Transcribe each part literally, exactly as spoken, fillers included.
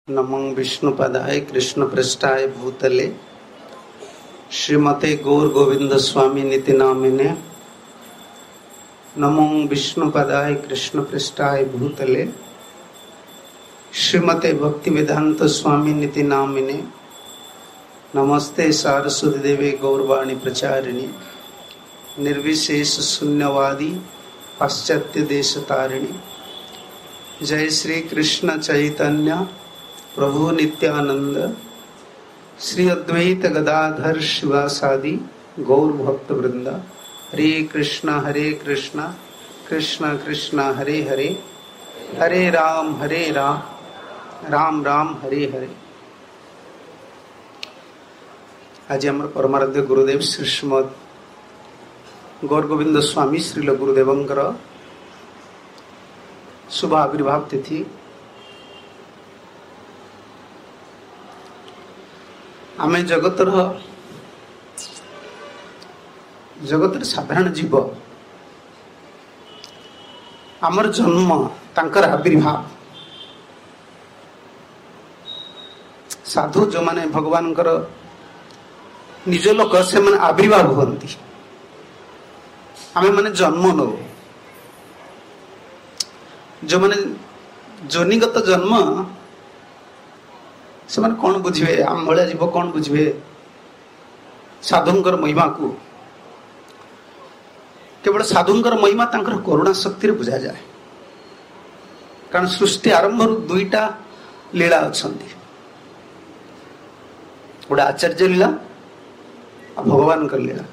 नमो विष्णुपदाय कृष्ण पृष्ठाय भूतले श्रीमते गौर गोविंद स्वामी नीति नामिने। नमो विष्णुपदाय कृष्ण पृष्ठाय भूतले श्रीमते भक्ति वेदांत स्वामी नीति नामिने। नमस्ते सारस्वती देवे गौरवाणी प्रचारिणी निर्विशेष शून्यवादी पाश्चात्य देश तारिणी। जय श्री कृष्ण चैतन्य प्रभु नित्यानंद श्री अद्वैत गदाधर शिवासादि गौर भक्त वृंद। हरे कृष्णा हरे कृष्णा कृष्णा कृष्णा हरे हरे हरे राम हरे राम राम राम हरे हरे। आज आम परमाराध्य गुरुदेव श्री श्रीमद गौर गोविंद स्वामी श्रील गुरुदेवंकर शुभ आविर्भाव तिथि। आमे जगतर जगतर साधारण जीव आमर जन्म तांकर आविर्भाव साधु जो माने भगवान निज लोक से माने आविर्भाव होती आमे माने जन्म नो जो माने जोनिगत जन्म से माने कौन बुझे आम भाया जीव कौन बुझे साधुंकर महिमा को केवल साधुंकर महिमा तांकर करुणा शक्ति बुझा जाए। कारण सृष्टि आरंभ दुईटा लीला अच्छी गोटे आचार्य लीला और भगवान लीला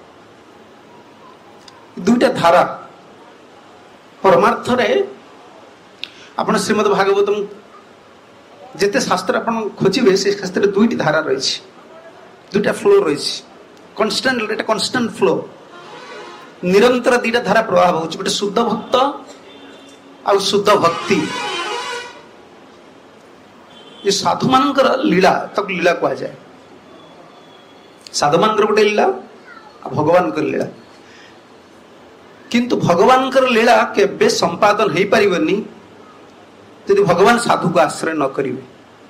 दुईटा धारा परमार्थ रे आपण श्रीमद भागवतम जिते शास्त्र अपन खोजे से शास्त्र दुईटी धारा रही दुईटा फ्लो रही कन्स्टांट एटा कन्स्टांट फ्लो निरंतर दुईटा धारा प्रभाव हो गोटे शुद्ध भक्त आ शुद्ध भक्ति। ये साधु मानकर लीला तक लीला कहा जाए साधु मानकर गोटे लीला भगवान कर लीला किंतु भगवान कर लीला केबे संपादन हो पारिबनी यदि भगवान साधु को आश्रय न करेंगे।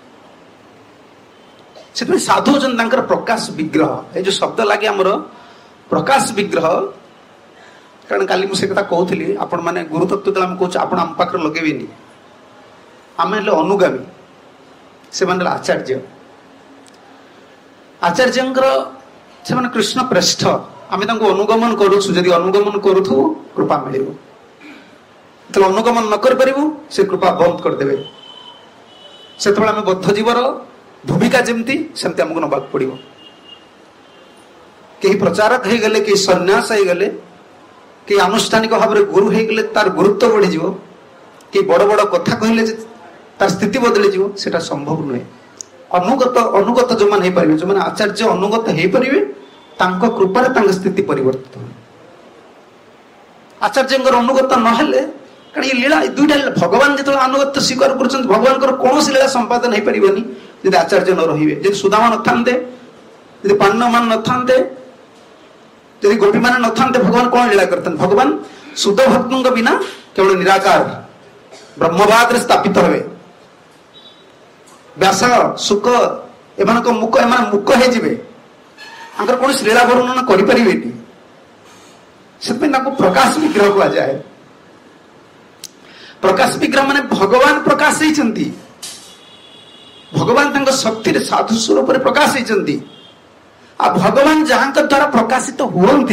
से साधु जन प्रकाश विग्रह ये जो शब्द लगे आमर प्रकाश विग्रह कारण काली मुझे कथा कहती आपण मैंने गुरु तत्व आम कह आप आम पाखे लगे आम अनुगामी से आचार्य आचार्य से कृष्ण प्रेष्ठ आम अनुगमन करूँ जदि अनुगमन करूँ कृपा मिल तो अनुगमन न कर पारिबु से कृपा बंद करदेवे से आम बद्ध जीवर भूमिका जमती सेमती आमको नबाक पड़ो। कहीं प्रचारक हो गले कहीं सन्यास हो गले कहीं आनुष्ठानिक भाव में गुरु हो गले तार गुरुत्व बढ़ी जीवो कहीं बड़ बड़ कथा कहले तार स्थिति बदली जीवो सेटा संभव नुहे। अनुगत अनुगत जो मान हो पारे जो मैंने आचार्य अनुगत हो पारे तांको कृपारे तांको स्थिति परिवर्तित हो। आचार्य अनुगत नहेले कारण ये लीला दुईटा भगवान जो अनुगत स्वीकार कर भगवान कौन लीला संपादन हो पारिबनी यदि आचार्य न रहिबे यदि सुदामा न थांते यदि पांडव मान न थांते यदि गोपी मान न थांते भगवान कौन लीला करते भगवान शुद्ध भक्तों बिना केवल निराकार ब्रह्मवाद स्थापित हुए व्यास सुख एमान मुख एमान मुख हो जिवे आंकर कौन लीला वर्णन कर पारिबेनी से प्रकाश विग्रह कहा जाए। प्रकाश विग्रह माने भगवान प्रकाश होती भगवान तांको शक्ति रे साधु स्वरूप रे प्रकाश होती आ भगवान जहां द्वारा प्रकाशित तो होती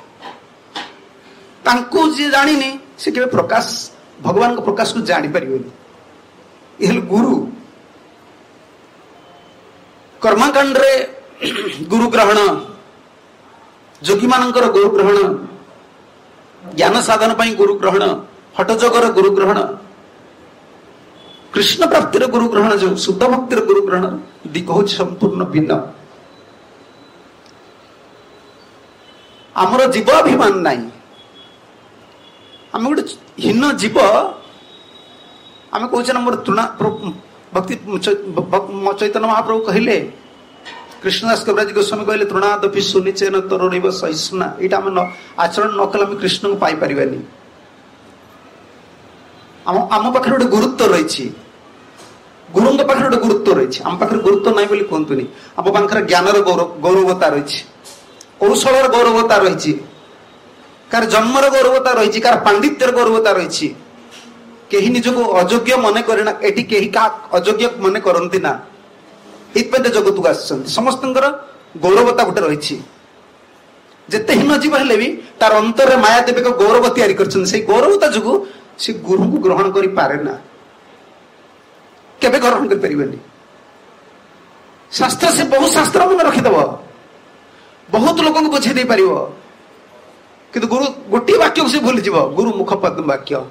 तांको जे जानिनी से केबे प्रकाश भगवान को प्रकाश को जानी परिबेनी। एल गुरु कर्मकांड रे गुरु ग्रहण जोगी मानकर गुरु ग्रहण ज्ञान साधन पाई गुरु ग्रहण हठजगर गुरु ग्रहण कृष्ण प्राप्तिर गुरु ग्रहण जो शुद्ध भक्तिर गुरु ग्रहण दिग हूँ संपूर्ण भिन्न। आमर जीवाभिमान नाई आम गोटे हीन जीव आम कहे मोर तृणा भक्ति चैतन्य महाप्रभु कहले कृष्णदास कविराज गोस्वामी कहले तृणादपि सुनिचेन तरुण सहिष्णुना यहाँ आचरण न कले कृष्ण को पाई पारिबानी। आम पाखे गोटे गुरुत्व रही गुरु पाखे गोटे गुरुत्व रही आम पाखे गुरुत्व ना बोली कहतुनि आम पाखे ज्ञानर गौरव गौरवता रही कौशल गौरवता रही कार जन्मर गौरवता रही कार पांडित्यर गौरवता रही कहीं निजक अयोग्य मन करना एटी कहीं का अयोग्य मन करती ना ये जगत को आस समस्त गौरवता गोटे रही जिते हीन जीव हेले भी तार अंतर माया देवी को गौरव तैयारी कर गौरवता जो से गुरु को ग्रहण कर पारे ना केबे ग्रहण कर परिबेनी शास्त्र से बहुत शास्त्र मन रखिदब बहुत लोक को बुझे दे पारिबो किंतु गुरु गोटी वाक्य से भूल जीव गुरु मुखपद्म वाक्य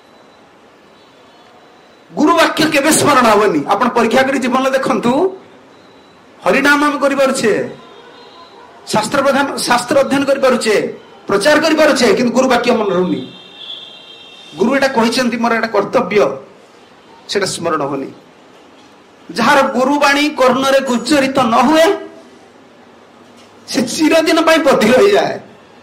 गुरु वाक्य केबे स्मरण हबनी आपण परीक्षा करी जीवन देखंतु हरिनाम हम करि पारुछे शास्त्र प्रधान शास्त्र अध्ययन करि पारुछे प्रचार करि पारुछे किंतु गुरु वाक्य मन रहउनी गुरु एटा कहिसेंती मोर एटा कर्तव्य सेटा स्मरण होनी जार गुरुवाणी कर्णरे गुच्चरित न हुए से चिरदिन पाई बधिर हो जाए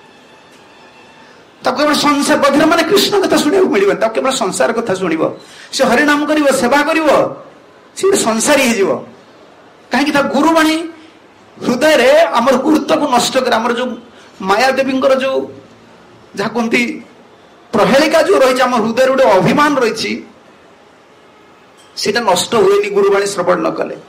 केवल संसार बधिर माने कृष्ण कथा शुणा मिल केवल संसार कथा शुणव से हरिनाम कर सेवा कर संसारी हो कहीं गुरुवाणी हृदय रे आमर गुरुत्व को नष्ट कर आमर जो माया देवी जो जहाँ कहती प्रहेलिका जो रही आम हृदय गोटे अभिमान रही सेटा नष्ट हुए गुरुवाणी श्रवण न कले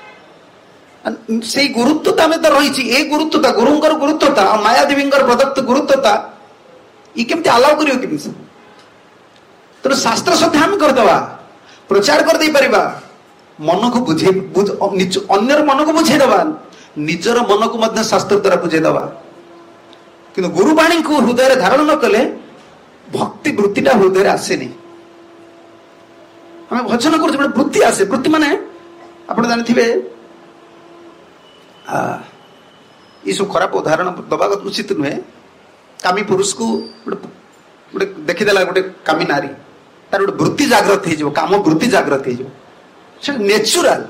से गुरुत्वता में तो रही ए गुरुत्वता गुरुंकर गुरुत्वता माया देवी प्रदत्त गुरुत्वता ये केमती अलाउ करियो केमती तेणु शास्त्र श्रद्धा आम करदवा प्रचार कर दे परिबा मन को बुझे अन्यर मन को बुझेदवा निजर मन को मध्य शास्त्र द्वारा बुझेदवा किंतु गुरुवाणी को हृदय धारण न कले भक्ति वृत्तिटा हृदय आसेनी आम भजन कर वृत्ति आसे वृत्ति माने आप जानते ये सब खराब उदाहरण दबा उचित नुहे कामी पुरुष को गोटे देखीदेला गोटे कामी नारी तार गोटे वृत्ति जागृत हो काम वृत्ति जागृत हो नेचुराल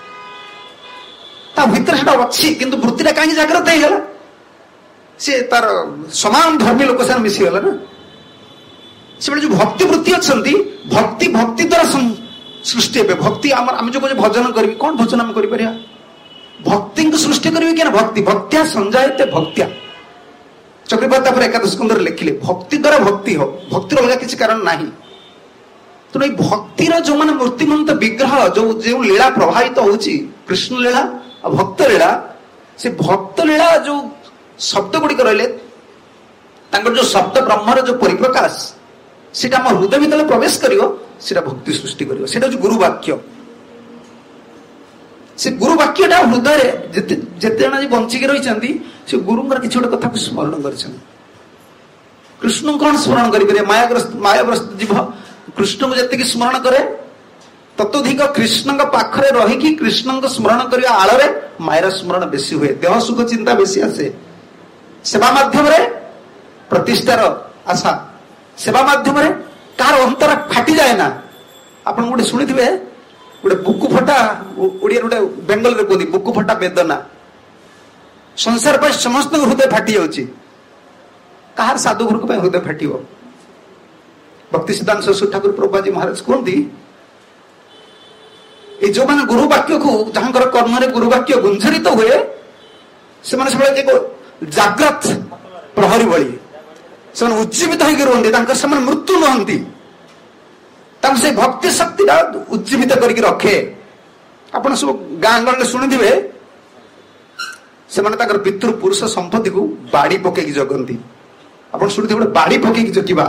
ता भीतर से अच्छी किंतु वृत्तिटा कहीं जागृत हो सी तार समान धर्मी लोक साथ मिसीगला ना से जो भक्ति वृत्ति अच्छा भक्ति भक्ति द्वारा सृष्टि हे भक्ति आम जो भजन करी कौन भजन आम कर भक्ति को सृष्टि करी क्या भक्ति भक्त्या संजायते भक्त्या चक्रवर्ती पर एकादश स्कंदर लिखिले भक्ति द्वारा भक्ति हो भक्ति अलग किसी कारण ना तेणु भक्तिर जो मैंने मूर्तिमंत विग्रह जो जो लीला प्रभावित हो कृष्ण लीला और भक्त लीला से भक्त लीला जो शब्द गुड़िक रही जो शब्द ब्रह्मर जो परिप्रकाश से हृदय भीतर प्रवेश कर भक्ति सृष्टि कर गुरुवाक्य से गुरुवाक्यटा हृदय जिते जन बंचिक रही से गुरुंर किसी गोटे कथा को स्मरण कर कृष्ण कौन स्मरण करेंगे मायाग्रस्त मायाग्रस्त जीव कृष्ण को जी स्मरण करे तत्वधिक कृष्ण पाखरे रही कृष्ण को स्मरण करने आड़ मायर स्मरण बेसी हुए देह सुख चिंता बेसी आसे सेवा माध्यम प्रतिष्ठार आशा सेवा माध्यम कार अंतर फाटी जाए ना आप गोटे शुणी थे गोटे बुकु फटा ओडिया गोटे बेंगल रे कहती बुकु फटा वेदना संसार पर समस्त हृदय फाटी जाऊँगी कहार साधु गुरु को हृदय फाट भक्ति सिद्धांत सरस्वती ठाकुर प्रभुपाद महाराज कहती ये जो मैंने गुरु वाक्य को जहां कर्म गुरुवाक्य गुंजरित हुए से जाग्रत प्रहरी भली से उज्जीवित होती मृत्यु नुहति से भक्ति शक्ति उज्जीवित करके रखे आप सब गाँ गहले शुणुवे से पितृ पुरुष संपत्ति को बाड़ी पकईकी जगती आप शुणुते गोटे बाड़ी पकईकी जगिबा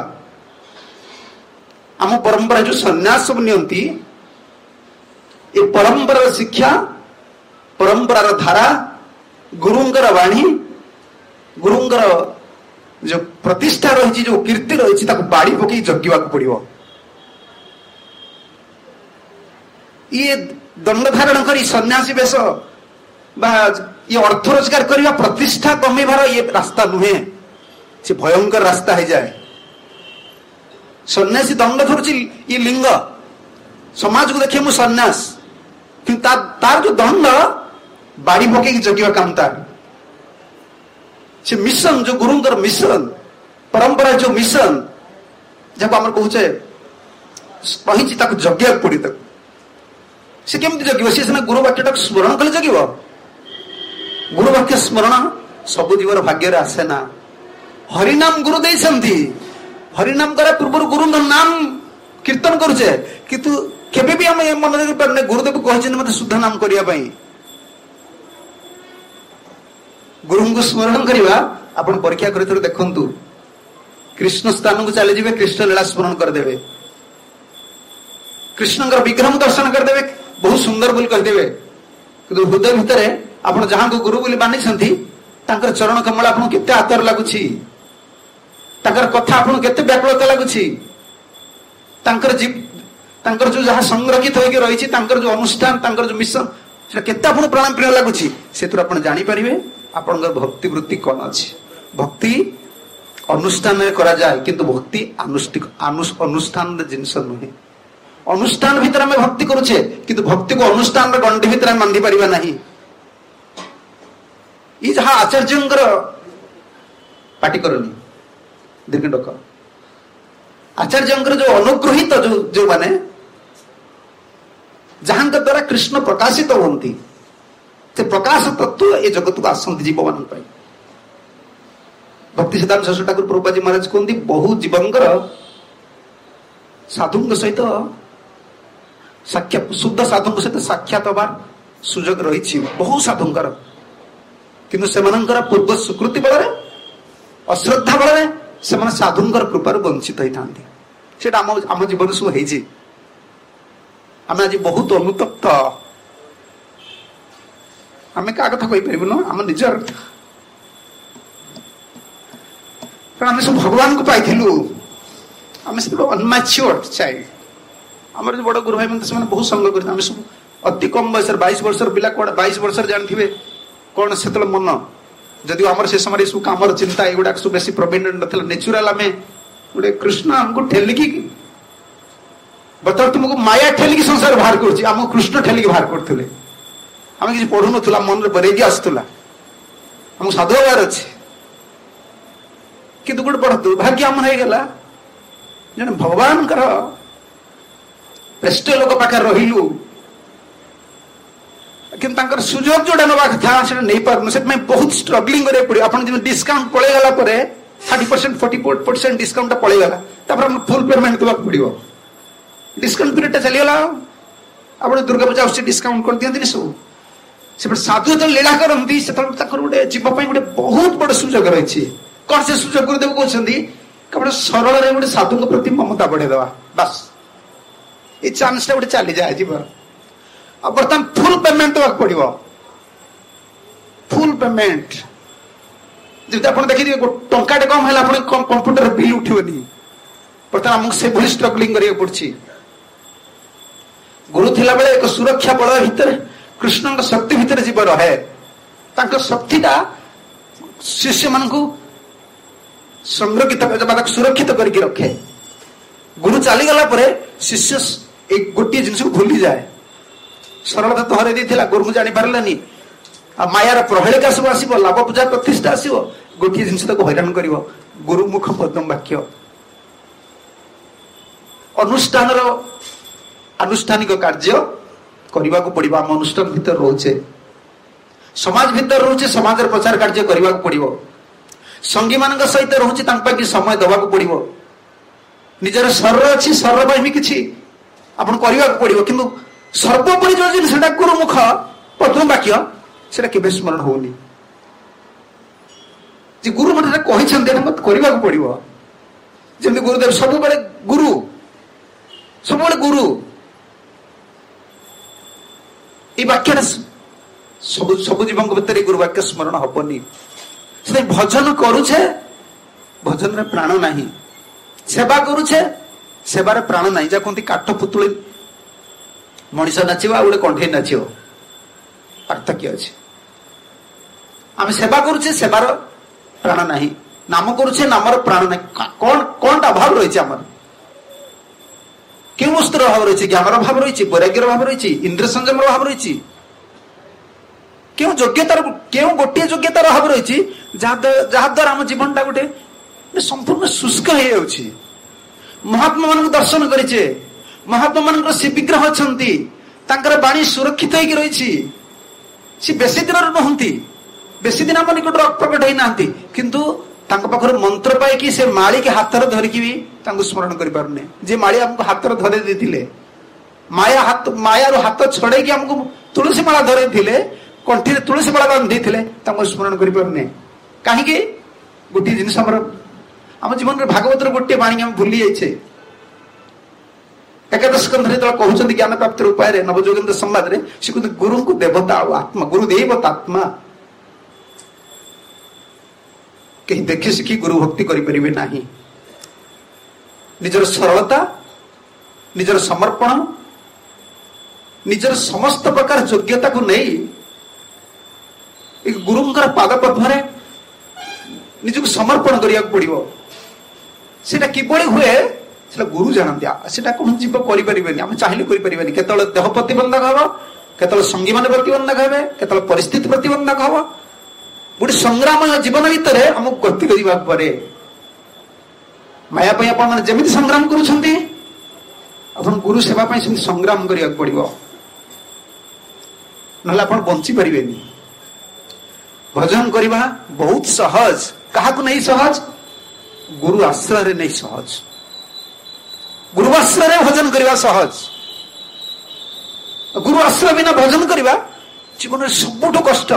आम परंपरा जो सन्यास सब नियंती ये परंपरार शिक्षा परंपरार धारा गुरुंकर वाणी गुरुंकर जो प्रतिष्ठा रही जो कीर्ति रही बाड़ी पकई जगिबा पड़ो ये दंड धारण कर सन्यासी वेश ये अर्थ रोजगार करने प्रतिष्ठा कमेबार ये रास्ता नुहे से भयंकर रास्ता हो जाए सन्यासी दंड धरुची ये लिंग समाज को देखिए मु सन्यास कि तार जो दंड बाड़ी पकई जगिवा काम तार से मिशन जो गुरुंकर मिशन परंपरा जो मिशन जब आम कहे कही जगिया पड़ी तक से केमती जगिब? सी सीना गुरु वाक्यटा स्मरण कले जगिब। गुरु वाक्य स्मरण सब जीवर भाग्य आसे ना। हरिनाम गुरु देइछंती, हरिनाम करा पूर्व गुरु नाम कीर्तन करुचे किंतु केबे भी हम मन रखि पारने गुरुदेव कहछन मते शुद्ध नाम करिया पई। गुरु को स्मरण करवा आपण परीक्षा करे थोड़े देखंतु। कृष्ण स्थान को चले जिवे, कृष्ण लीला स्मरण कर देबे, कृष्णकर विग्रह दर्शन कर देबे, बहुत सुंदर बोल कह देबे, किंतु हृदय भितर आपण जहां को गुरु बोली मानि छंती तांकर चरण कमल आपण केते आतर लागुछि, तांकर कथा आपण केते व्याकुलता लागुछि, तांकर जीव तांकर जो जहां संरक्षित होके रहिछि, तांकर जो अनुष्ठान, तांकर जो मिशन से केते आपण प्राण प्रिय लागुछि, सेतुर आपण जानि परिबे आपणकर भक्ति वृत्ति कोन अछि। भक्ति अनुष्ठान में करा जाए किंतु भक्ति अनुष्ठिक अनुष्ठान जिनस नुहे। अनुष्ठान भीतर में भक्ति करुचे किंतु भक्ति को अनुष्ठान गंडी भीतर में बांधि पारिबा नहीं। ई जहां आचार्यंकर पाटी करनी दीर्घ डक आचार्यंकर जो अनुग्रहित जो जो माने जहां द्वारा कृष्ण प्रकाशित होती से प्रकाश तत्व ए जगत को आसंती जीव मान पाई। भक्ति सिद्धांत सरस्वती ठाकुर प्रभुपाद जी महाराज कहते बहु जीवंकर साधु सहित साक्षात शुद्ध साधु सहित साक्षात हबार सुजोग रही बहु साधुंकर किंतु सेमानंकर पूर्व स्वीकृति बल अश्रद्धा बल से साधुंकर कृपार वंचित होती से आम जीवन सब होती। आम आज बहुत अनुतप्त, आम क्या कथा कही पार न आम निजर आम सब भगवान को पाइलु, आम सब अनमैच्योर्ड चाइल्ड। आम जो बड़ गुरु भाई मैंने से बहुत संग कर आम सब अति कम बयस बाईस वर्ष पिला कौन बाईस वर्ष जानते कौन से मन जदि आम से समय सब कम चिंता युवा सब बेसी प्रवीण ना नेचुराल आम गोटे कृष्ण आमको ठेलिकी बता तुमको माया ठेलिकी संसार बाहर कर कृष्ण ठेलिकी बाहर करते आम कि पढ़ु ना मन बरेगी आसूला आमको साधु हबार अच्छे किंतु गोटे बड़ दुर्भाग्य आम होगा जन भगवान श्रेष्ठ लोक पाखे रहीलु कि सुजोग जोड़ा नवा कथा से नहीं पार्न से बहुत स्ट्रगलिंग करिया पड़े। आपन जे डिस्काउंट पळे गला परे तीस परसेंट चालीस परसेंट डिस्काउंट पळे गला तापर हम फुल पेमेंट देबा पड़िबो। डिस्काउंट पीरियड चली गला आपन दुर्गा पूजा उसी डिस्काउंट कर दियंती सब से साधु तो लीला करंती से तकर गोटे जीव पई गोटे बहुत बड़ सुजोग रहिछि। कोन से सुजोग गुरुदेव कहछंती केवल सरल रे गोटे साधु के प्रति ममता बढ़े देबा बस ए चांस गोटे चली जाए जीवन। अब बर्तमान फुल पेमेंट देवा पड़ो फुल पेमेंट जब आप देखिए टंका कम है कंप्यूटर बिल उठनी बर्तमान आमको से भली स्ट्रगलिंग करिया पड़ी। गुरु थिला बेले एक सुरक्षा बल भितर कृष्ण शक्ति भितर जीव रहे शक्तिटा शिष्य मान संरक्षित सुरक्षित करके रखे। गुरु चलीगला शिष्य एक गोटे जिन भूली जाए सरलता तो हर दी गुरु को जानी पार्लानी मायार प्रहेलिका सब आसो लाभ पूजा प्रतिष्ठा आसो गोटे जिन हैरान कर गुरुमुख पद्म वाक्य अनुष्ठान आनुष्ठानिक कार्य करने को पड़ो। आम अनुष्ठान भितर रोचे समाज भितर रोचे समाज प्रचार कार्य करने को पड़ो। संगी मान सहित रोचे समय दवा पड़ो। निजर शरीर अच्छी शरीर भी किसी आप करने को पड़ो कि सर्वोपरि जो जिन गुरुमुख पद्म वाक्य से केवे स्मरण होनी गुरु मत कहते मत करने को पड़ो। जमी गुरुदेव सब बड़े गुरु सब बड़े गुरु ये वाक्य सब सब जीवन भीतर गुरु वाक्य स्मरण हेनी से भजन करुचे भजन रे प्राण नहीं सेवा करुचे सेवार प्राण नहीं जहाँ कहते काठ पुतुली मनीष नाचो आ गोटे कंठे नाचो पार्थक्य अच्छे। आम सेवा करुचे सेवार प्राण नहीं नाम करुचे नामर प्राण नहीं कौन कौन अभाव रही आमर क्यों वस्तुर अभाव रही ज्ञानर अभाव रही वैराग्यर अभाव रही इंद्र संयम अभाव रही क्यों योग्यतार क्यों गोटे योग्यतार अभाव रही जहाँ द्वारा आम जीवनटा गोटे संपूर्ण शुष्क हो महात्मा मान दर्शन करेचे महात्मा मान श्री विग्रह अच्छा ତାଙ୍କର ବାଣୀ ସୁରକ୍ଷିତ ହେଇକି ରହିଛି। ସେ ବେଶୀ ଦିନର ନୁହନ୍ତି, ବେଶୀ ଦିନ ଆମ ନିକଟରେ ପ୍ରକଟ ହେଇନାହାନ୍ତି, କିନ୍ତୁ ତାଙ୍କ ପାଖରୁ ମନ୍ତ୍ର ପାଇକି ସେ ମାଳିକି ହାତରେ ଧରିକି ବି ତାଙ୍କୁ ସ୍ମରଣ କରିପାରୁନି। ଯେ ମାଳି ଆମକୁ ହାତରେ ଧରେଇ ଦେଇଥିଲେ, ମାୟା ହାତ ମାୟାରୁ ହାତ ଛଡେଇକି ଆମକୁ ତୁଳସୀ ମାଳା ଧରେଇଥିଲେ, କଣ୍ଠିରେ ତୁଳସୀ ମାଳା ବାନ୍ଧିଥିଲେ, ତାଙ୍କୁ ସ୍ମରଣ କରିପାରୁନି। କାହିଁକି? ଗୋଟିଏ ଜିନିଷ ଆମର ଆମ ଜୀବନରେ ଭାଗବତର ଗୋଟିଏ ବାଣୀ ଆମେ ଭୁଲି ଯାଇଛେ। ଏକାଦଶ ସ୍କନ୍ଧରେ ଯେତେବେଳେ କହୁଛନ୍ତି ଜ୍ଞାନ ପ୍ରାପ୍ତିର ଉପାୟରେ ନବଯୋଗେନ୍ଦ୍ର ସମ୍ବାଦରେ, ସେ କହୁଛନ୍ତି ଗୁରୁଙ୍କୁ ଦେବତା ଆଉ ଆତ୍ମା, ଗୁରୁ ଦେବତା ଆତ୍ମା। କେହି ଦେଖି ଶିଖି ଗୁରୁ ଭକ୍ତି କରିପାରିବେ ନାହିଁ। ନିଜର ସରଳତା, ନିଜର ସମର୍ପଣ, ନିଜର ସମସ୍ତ ପ୍ରକାର ଯୋଗ୍ୟତାକୁ ନେଇ ଗୁରୁଙ୍କର ପାଦ ପଦ୍ମରେ ନିଜକୁ ସମର୍ପଣ କରିବାକୁ ପଡିବ। ସେଟା କିଭଳି ହୁଏ ସେଟା ଗୁରୁ ଜାଣନ୍ତି। ସେଟା କୌଣସି ଜୀବ କରିପାରିବେନି, ଆମେ ଚାହିଁଲେ କରିପାରିବାନି। କେତେବେଳେ ଦେହ ପ୍ରତିବନ୍ଧକ ହବ, କେତେବେଳେ ସଙ୍ଗୀ ମାନେ ପ୍ରତିବନ୍ଧକ ହେବେ, କେତେବେଳେ ପରିସ୍ଥିତି ପ୍ରତିବନ୍ଧକ ହବ। ଗୋଟେ ସଂଗ୍ରାମୟ ଜୀବନ ଭିତରେ ଆମକୁ ଗତି କରିବାକୁ ପଡେ। ମାୟା ପାଇଁ ଆପଣ ମାନେ ଯେମିତି ସଂଗ୍ରାମ କରୁଛନ୍ତି, ଆପଣ ଗୁରୁ ସେବା ପାଇଁ ସେମିତି ସଂଗ୍ରାମ କରିବାକୁ ପଡିବ, ନହେଲେ ଆପଣ ବଞ୍ଚି ପାରିବେନି। ଭଜନ କରିବା ବହୁତ ସହଜ। କାହାକୁ ନେଇ ସହଜ? ଗୁରୁ ଆଶ୍ରୟରେ ନେଇ ସହଜ। ଗୁରୁ ଆଶ୍ରୟରେ ଭଜନ କରିବା ସହଜ। ଗୁରୁ ଆଶ୍ରୟ ବିନା ଭଜନ କରିବା ଜୀବନରେ ସବୁଠୁ କଷ୍ଟ।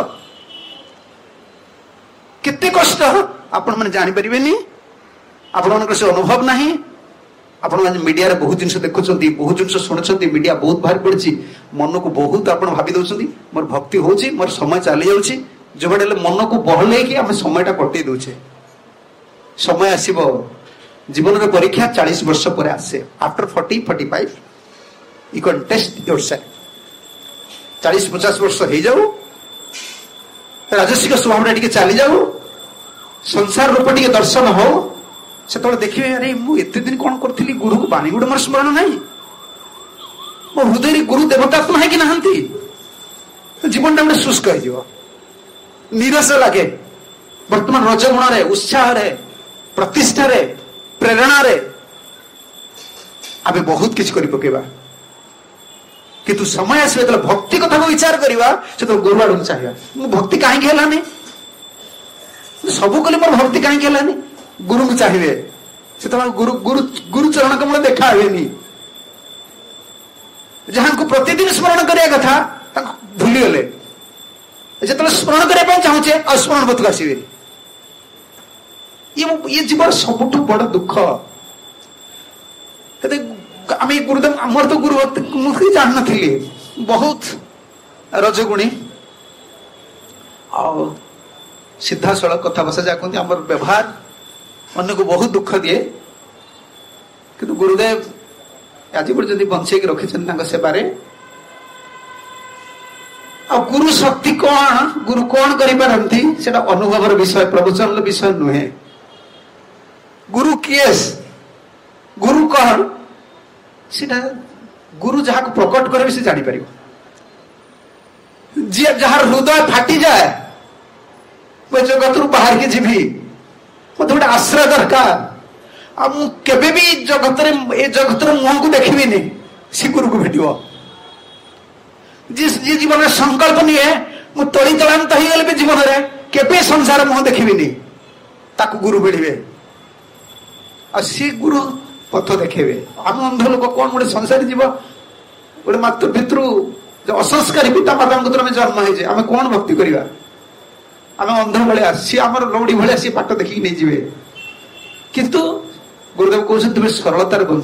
କେତେ କଷ୍ଟ ଆପଣ ମାନେ ଜାଣିପାରିବେନି, ଆପଣମାନଙ୍କର ସେ ଅନୁଭବ ନାହିଁ। ଆପଣମାନେ ମିଡିଆରେ ବହୁତ ଜିନିଷ ଦେଖୁଛନ୍ତି, ବହୁତ ଜିନିଷ ଶୁଣୁଛନ୍ତି, ମିଡିଆ ବହୁତ ବାହାରି ପଡିଛି, ମନକୁ ବହୁତ ଆପଣ ଭାବି ଦଉଛନ୍ତି ମୋର ଭକ୍ତି ହଉଛି, ମୋର ସମୟ ଚାଲି ଯାଉଛି। ଯୋଉମାନେ ହେଲେ ମନକୁ ବହଲେଇକି ଆମେ ସମୟଟା କଟେଇ ଦଉଛେ। ସମୟ ଆସିବ, ଜୀବନର ପରୀକ୍ଷା ଚାଳିଶ ବର୍ଷ ପରେ ଆସେ। After forty forty five you can test yourself. ଚାଳିଶ ପଚାଶ ବର୍ଷ ହେଇଯାଉ, ରାଜସିକ ସ୍ୱଭାବଟା ଟିକେ ଚାଲିଯାଉ, ସଂସାର ରୂପ ଟିକେ ଦର୍ଶନ ହଉ, ସେତେବେଳେ ଦେଖିବେ ଆରେ ମୁଁ ଏତେ ଦିନ କଣ କରୁଥିଲି, ଗୁରୁକୁ ବାଣୀ ଗୋଟେ ମୋର ସ୍ମରଣ ନାହିଁ, ମୋ ହୃଦୟରେ ଗୁରୁ ଦେବତାତ୍ମା ହେଇକି ନାହାନ୍ତି। ଜୀବନଟା ଗୋଟେ ଶୁଷ୍କ ହେଇଯିବ, ନିରାଶ ଲାଗେ। ବର୍ତ୍ତମାନ ରଜଗୁଣରେ, ଉତ୍ସାହରେ, ପ୍ରତିଷ୍ଠାରେ, ପ୍ରେରଣାରେ ଆମେ ବହୁତ କିଛି କରି ପକେଇବା, କିନ୍ତୁ ସମୟ ଆସିବ ଯେତେବେଳେ ଭକ୍ତି କଥାକୁ ବିଚାର କରିବା, ସେତେବେଳେ ଗୁରୁ ଆଡକୁ ଚାହିଁବା। ମୁଁ ଭକ୍ତି କାହିଁକି ହେଲାନି, ସବୁ କଲି ମୋର ଭକ୍ତି କାହିଁକି ହେଲାନି? ଗୁରୁଙ୍କୁ ଚାହିଁବେ, ସେତେବେଳେ ଗୁରୁ ଗୁରୁ ଗୁରୁଚରଣ କମଳ ଦେଖା ହେବେନି। ଯାହାଙ୍କୁ ପ୍ରତିଦିନ ସ୍ମରଣ କରିବା କଥା ତାଙ୍କୁ ଭୁଲିଗଲେ, ଯେତେବେଳେ ସ୍ମରଣ କରିବା ପାଇଁ ଚାହୁଁଛେ ଆଉ ସ୍ମରଣ ପଥକୁ ଆସିବେନି। ଇଏ ଜୀବନ ସବୁଠୁ ବଡ ଦୁଃଖ। ଆମେ ଗୁରୁଦେବ, ଆମର ତ ଗୁରୁ ମୁଁ ଜାଣିନଥିଲି, ବହୁତ ରଜଗୁଣୀ ଆଉ ସିଧାସଳଖ କଥା ଭାଷା ଯାହା କୁହନ୍ତି, ଆମର ବ୍ୟବହାର ଅନ୍ୟକୁ ବହୁତ ଦୁଃଖ ଦିଏ। କିନ୍ତୁ ଗୁରୁଦେବ ଆଜି ପର୍ଯ୍ୟନ୍ତ ବଞ୍ଚେଇକି ରଖିଛନ୍ତି ତାଙ୍କ ସେବାରେ। ଆଉ ଗୁରୁ ଶକ୍ତି କଣ, ଗୁରୁ କଣ କରିପାରନ୍ତି, ସେଟା ଅନୁଭବର ବିଷୟ, ପ୍ରବଚନର ବିଷୟ ନୁହେଁ। ଗୁରୁ କିଏ, ଗୁରୁ କଣ, ସେଟା ଗୁରୁ ଯାହାକୁ ପ୍ରକଟ କରିବେ ସେ ଜାଣିପାରିବ। ଯିଏ ଯାହାର ହୃଦୟ ଫାଟିଯାଏ, ମୁଁ ଜଗତରୁ ବାହାରିକି ଯିବି, ମତେ ଗୋଟେ ଆଶ୍ରୟ ଦରକାର, ଆଉ ମୁଁ କେବେ ବି ଜଗତରେ ଏ ଜଗତର ମୁହଁକୁ ଦେଖିବିନି, ସେ ଗୁରୁକୁ ଭେଟିବ। ଯିଏ ଜୀବନରେ ସଂକଳ୍ପ ନିଏ ମୁଁ ତଳି ତଳାନ୍ତ ହେଇଗଲେ ବି ଜୀବନରେ କେବେ ସଂସାର ମୁହଁ ଦେଖିବିନି, ତାକୁ ଗୁରୁ ମିଳିବେ। ଆଉ ସେ ଗୁରୁ ପଥ ଦେଖେଇବେ। ଆମ ଅନ୍ଧ ଲୋକ କଣ, ଗୋଟେ ସଂସାରୀ ଯିବ, ଗୋଟେ ମାତୃ ପିତୃ ଅସଂସ୍କାରୀ ପିତା ମାତାଙ୍କ କତିରେ ଆମେ ଜନ୍ମ ହେଇଛେ, ଆମେ କଣ ଭକ୍ତି କରିବା? ଆମେ ଅନ୍ଧ ଭଳିଆ, ସିଏ ଆମର ଲଉଡି ଭଳିଆ, ସିଏ ପାଟ ଦେଖିକି ନେଇଯିବେ। କିନ୍ତୁ ଗୁରୁଦେବ କହୁଛନ୍ତି ତୁମେ ସରଳତାରେ ବଞ୍ଚ,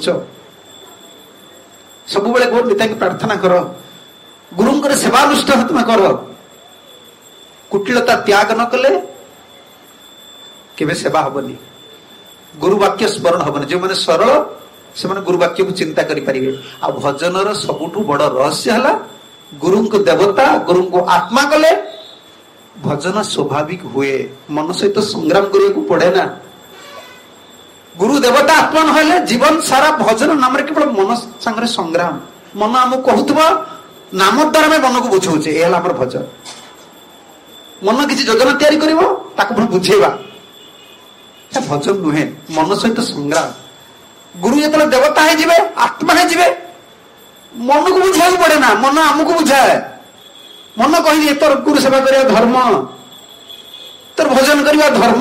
ସବୁବେଳେ ତାଙ୍କୁ ପ୍ରାର୍ଥନା କର, ଗୁରୁଙ୍କର ସେବାନୁଷ୍ଠାନ ତୁମେ କର। କୁଟିଳତା ତ୍ୟାଗ ନ କଲେ କେବେ ସେବା ହବନି, ଗୁରୁ ବାକ୍ୟ ସ୍ମରଣ ହବନି। ଯେଉଁମାନେ ସରଳ ସେମାନେ ଗୁରୁ ବାକ୍ୟକୁ ଚିନ୍ତା କରିପାରିବେ। ଆଉ ଭଜନର ସବୁଠୁ ବଡ ରହସ୍ୟ ହେଲା ଗୁରୁଙ୍କୁ ଦେବତା, ଗୁରୁଙ୍କୁ ଆତ୍ମା କଲେ ଭଜନ ସ୍ୱାଭାବିକ ହୁଏ, ମନ ସହିତ ସଂଗ୍ରାମ କରିବାକୁ ପଡେ ନା। ଗୁରୁ ଦେବତା ଆତ୍ମା ନହେଲେ ଜୀବନ ସାରା ଭଜନ ନାମରେ କେବଳ ମନ ସାଙ୍ଗରେ ସଂଗ୍ରାମ। ମନ ଆମକୁ କହୁଥିବ, ନାମ ଦ୍ୱାରା ଆମେ ମନକୁ ବୁଝଉଛେ, ଏ ହେଲା ଆମର ଭଜନ। ମନ କିଛି ଯୋଜନା ତିଆରି କରିବ, ତାକୁ ପୁଣି ବୁଝେଇବା, ସେ ଭଜନ ନୁହେଁ, ମନ ସହିତ ସଂଗ୍ରାମ। ଗୁରୁ ଯେତେବେଳେ ଦେବତା ହେଇଯିବେ, ଆତ୍ମା ହେଇଯିବେ, मन को बुझा पड़े ना, मन आमको बुझाए। मन कही तोर गुरु सेवा करवा धर्म, तोर भजन करवा धर्म।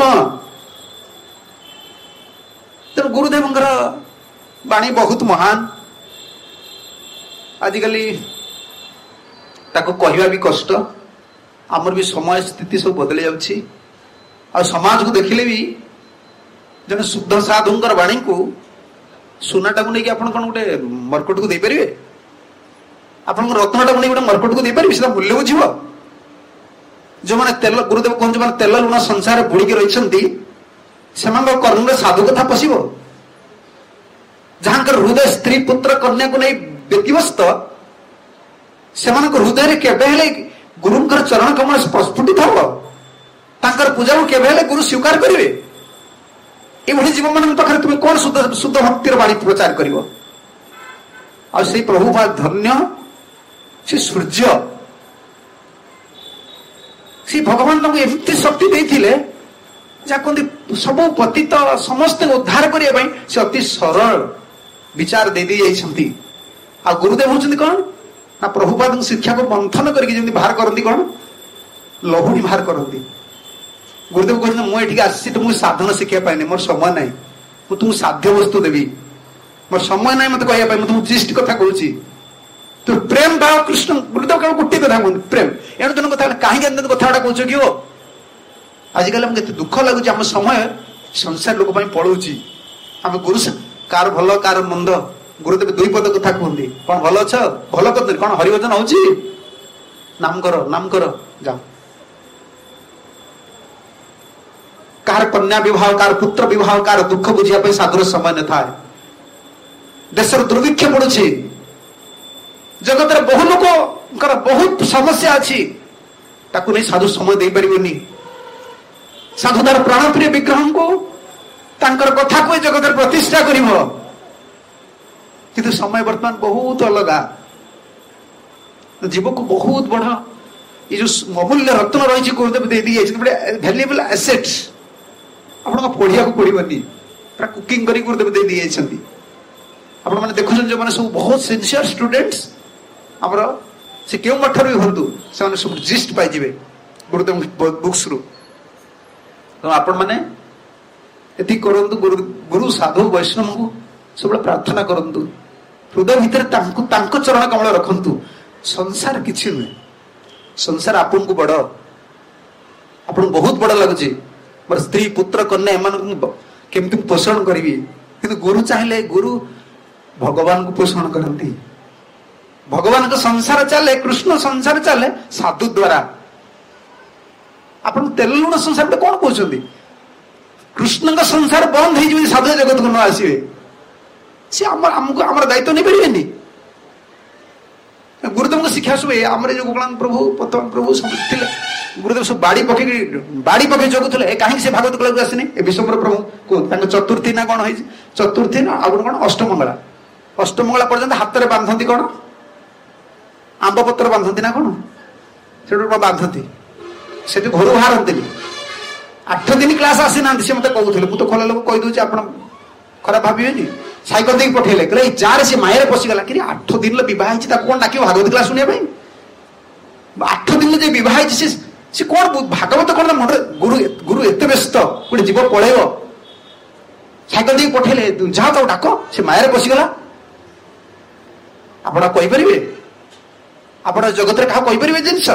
तेणु गुरुदेव बाणी बहुत महान। आजिकल ताको कहवा भी कष्ट। आमर भी समय स्थिति सब बदली जाउछि। आ समाज को देखिले भी जन शुद्ध साधुंकर बाणी को सुनाटा को नहीं आपन कोन गोटे मरकट को दे परिबे? आपन रत्नटा को नहीं गोटे मरकट को दे परिबे? सेटा मूल्य बुझिबो। जो माने तेल गुरुदेव कहन जो माने तेल लुण संसार बुड़ी के रहिसंती सेमान कर्म रे साधु कथा पसिबो। जहांकर हृदय स्त्री पुत्र कन्या को नहीं व्यतिव्यस्त सेमान हृदय रे केबे हेले गुरुंकर चरण कमल स्फुटित हबो। तांकर पूजा को केबे हेले गुरु स्वीकार करिवे। ए भली जीव मन पाखरे तुम कोन शुद्ध शुद्ध भक्तिर बाणी प्रचार करिवो? आ से प्रभु बा धन्य से सूर्य से भगवान तमको एमती शक्ति देथिले जा कोंदी सब पतित समस्त उद्धार करिया पई से अति सरल विचार दे दी जाइछंती। आ गुरुदेव होचंती कोन ना प्रभुपाद शिक्षा को मंथन करके जेमती बाहर करंती कोन लहुणी बाहर करंती। गुरुदेव कहते मुझे एठिक आसी तुमको साधन शिक्षा पाइनि, मोर समय ना मुझे तुमको साध्य वस्तु देवी, मोर समय ना मत कहया तुमको जिस्ट कथा कहूँ तु प्रेम भाव कृष्ण। गुरुदेव कौन गोटे कथा कहते प्रेम। एणु जन कथा कहीं कथा गुड़ा कौच कि हो आजिकल आमको केते दुख लगुच आम समय संसार लोक पलाऊँ। आम गुरु कार भल कार मंद गुरुदेव दुई पद कथा कहते कौन भल अछ भल कर कौन हरिभजन होची नाम कर नाम कर जाओ। कार कन्या विवाह कार पुत्र विवाह कार दुख बुझिया साधुर समय न था। देशर दुर्भिक्ष पड़ुछि, जगत रे बहु लोक बहुत समस्या अच्छी ताकू नहीं साधु समय दे परिबनी। साधु तार प्राणप्रिय विग्रह को तांकर कथा को जगत रे प्रतिष्ठा करिवो, किंतु समय वर्तमान बहुत अलगा। जीव को बहुत बड़ा ये जो अमूल्य रत्न रही गुरुदेव दे दी वैल्यूएबल एसेट्स आपन पढ़िया को पड़ोनी पूरा कुकिंग करी गुरुदेव दे दी जाइछंती। आपण माने देखुछन जो माने सब बहुत सिंसियर स्टूडेंट्स हमर से केउ मठर भी हंतु से माने सब जिस्ट पाइ जिवे गुरुदेव बुक्स रु। तो आपण माने एति करंतु गुरु गुरु साधु वैष्णव को सब प्रार्थना करंतु, हृदय भीतर तांको तांको चरण कमल रखंतु। संसार किछि नै, संसार आपन को बड़ आपन बहुत बड़ लागुची। मोर स्त्री पुत्र कन्या एमान केमती पोषण करी, किंतु गुरु चाहिले गुरु भगवान को पोषण करती। भगवान का संसार चले, कृष्ण संसार चले साधु द्वारा। आपण तेल लुण संसार तो कौन कहते कृष्ण का संसार बंद हो साधु जगत को न आसवे सी आमको आम दायित्व नहीं पारे। गुरुदेव को शिक्षा सब आम जो गोपाल प्रभु पतन प्रभु सब गुरुदेव सब बाड़ी पके बाड़ी पके जगुले कहीं से भागवत कला आसनी ए विश्वम्बर प्रभु को चतुर्थी ना कौन है चतुर्थी ना आ कौन अष्टमंगला अष्टमंगला पर्यंत हाथ में बांधती कौन आंब पत्र बांधती ना कौन से बांधती से घर बाहरती आठ दिन क्लास आसी ना सी मत कहते मुझे खोला लोक कहीदे आप खराब भावे साइकेल देख पठेले कहले जार से मायर पशिगला कि आठ दिन बह कौन डाक भागवत क्लास शुणा आठ दिन जो बह सी कौन भागवत कौन मुझे गुरु गुरु एत व्यस्त गोटे जीव पलैब साइकेल देख पठेले जहाँ तो डाक से मायर पशिगला आप कहींपारे आप जगत क्या कहींपारे जिनस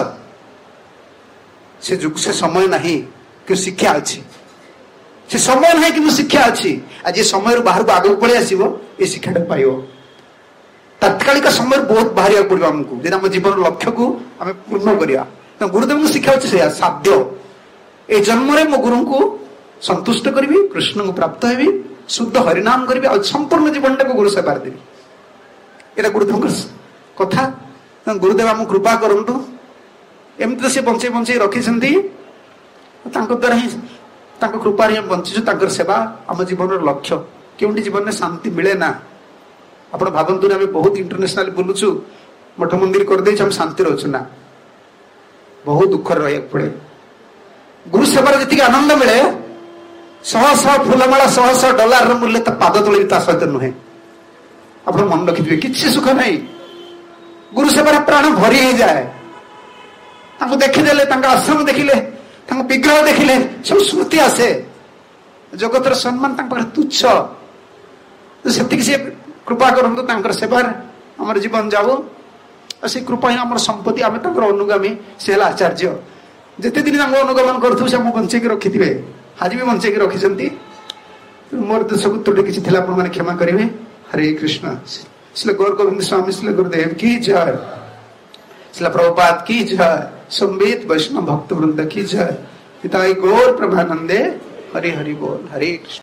से जुग से समय नहीं कि शिक्षा अच्छी से समय नहीं कि शिक्षा अच्छी आज ये समय बाहर को आगे पलि आसो ये शिक्षा पाइब तत्कालिक समय बहुत बाहर पड़ो आमको जब आम जीवन लक्ष्य को आम पूर्ण करा तो गुरुदेव को शिक्षा अच्छे साध्य ए जन्म मो गुरु को संतुष्ट करी कृष्ण को प्राप्त हेबी शुद्ध हरिनाम करी संपूर्ण जीवन टाक गुरु सेवार देवी यहाँ गुरुदेव कथा गुरुदेव आम कृपा करतु एमती से बंचे बंचे रखी द्वारा ही कृपा ही बंचीचु सेवा आम जीवन लक्ष्य क्योंकि जीवन में शांति मिले ना आप भावतु आम बहुत इंटरनेशनल बुलूचु मठ मंदिर करदे हम शांति अच्छु ना बहुत दुख रहा पड़े गुरु सेवार जी आनंद मिले शह शह फूलमाला शह शह डॉलर मूल्य पाद तले सहित नुहे आप मन रखिथे कि सुख ना गुरु सेवार प्राण भरी हो जाए देखीदे आश्रम देखिले विग्रह देखिले सब स्मृति आसे जगतर सम्मान तुच्छ से कृपा करूँ सेवार आम जीवन जाऊ से कृपा ही आम संपत्ति आम अनुगामी से आचार्य जिते दिन अनुगमन करूँ से बंचेक रखी थे आज भी बंचेक रखी मोर दोष त्रुटि किसी मैंने क्षमा करेंगे। हरे कृष्ण। श्री गौर गोविंद स्वामी श्री गुरुदेव की जय, श्री प्रभुपाद की जय, संवेद वैष्णव भक्त वृंद की जय। पिताई गौर प्रभानंदे। हरि हरि बोल। हरे कृष्ण।